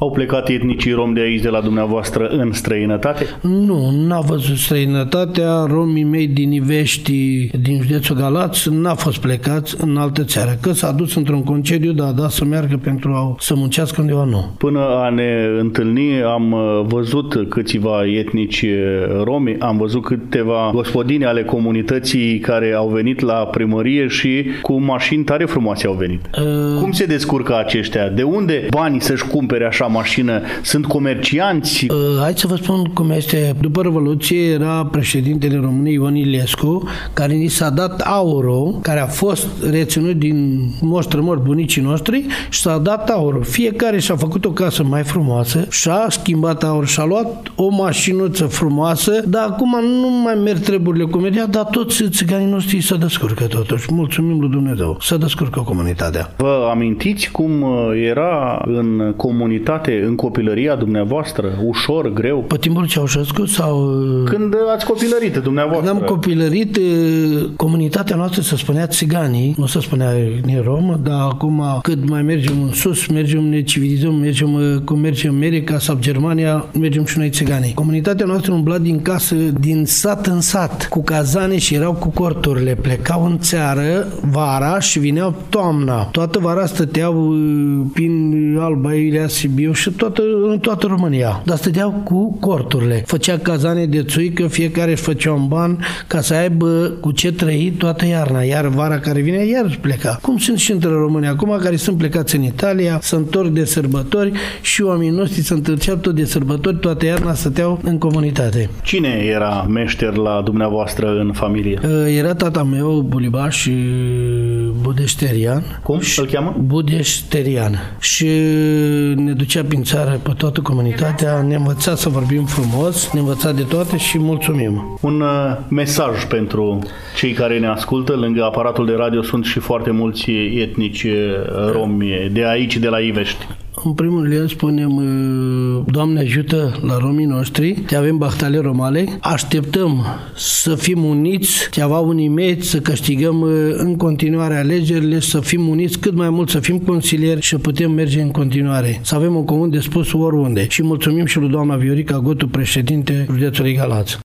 Au plecat etnicii romi de aici, de la dumneavoastră, în străinătate? Nu, n-a văzut străinătatea. Romii mei din Ivești, din județul Galați, n-a fost plecați în altă țară. Că s-a dus într-un concediu, dar a dat să meargă pentru să muncească undeva, nu. Până a ne întâlni, am văzut câțiva etnici romi, am văzut câteva gospodini ale comunității care au venit la primărie și cu mașini tare frumoase au venit. Cum se descurcă aceștia? De unde banii să-și cumpere așa mașină? Sunt comercianți? Hai să vă spun cum este. După Revoluție era președintele României Ion Ilescu, care ni s-a dat aurul, care a fost reținut din moș-strămoși bunicii noștri și s-a dat aurul. Fiecare și-a făcut o casă mai frumoasă și-a schimbat aur și-a luat o mașinuță frumoasă, dar acum nu mai merg treburile cum mergea, dar toți țiganii noștri se descurcă totuși. Mulțumim lui Dumnezeu. Se descurcă comunitatea. Vă amintiți cum era în comunitate, în copilăria dumneavoastră? Ușor, greu? Pe timpul Ceaușescu sau... Când ați copilărit dumneavoastră? Când am copilărit, comunitatea noastră se spunea țiganii, nu se spunea ni romă, dar acum cât mai mergem în sus, mergem, ne civilizăm, mergem în America sau Germania, mergem și noi țiganii. Comunitatea noastră umbla din casă, din sat în sat, cu cazane și erau cu corturile. Plecau în țară vara și vineau toamna. Toată vara stăteau prin Alba Iulia, Sibiu și în toată România. Dar stăteau cu corturile. Făcea cazane de țuică, fiecare își făcea un ban ca să aibă cu ce trăi toată iarna. Iar vara care vine, iar pleca. Cum sunt și între România acum, care sunt plecați în Italia, se întorc de sărbători și oamenii noștri se întorceau tot de sărbători, toată iarna stăteau în comunitate. Cine era meșter la dumneavoastră în familie? Era tata meu, Bulibaș Budeșterian. Cum îl cheamă? Budeșterian. Și ne ducea prin țară pe toată comunitatea, ne învăța să vorbim frumos, ne învăța de toate și mulțumim. Un mesaj pentru cei care ne ascultă. Lângă aparatul de radio sunt și foarte mulți etnici romi de aici, de la Ivești. În primul rând spunem, Doamne ajută la romii noștri, te avem bahtale romale, așteptăm să fim uniți, te avea unii mei, să câștigăm în continuare alegerile, să fim uniți cât mai mult, să fim consilieri și putem merge în continuare, să avem un comun de spus oriunde. Și mulțumim și lui doamna Viorica Gotu, președinte județului Galați.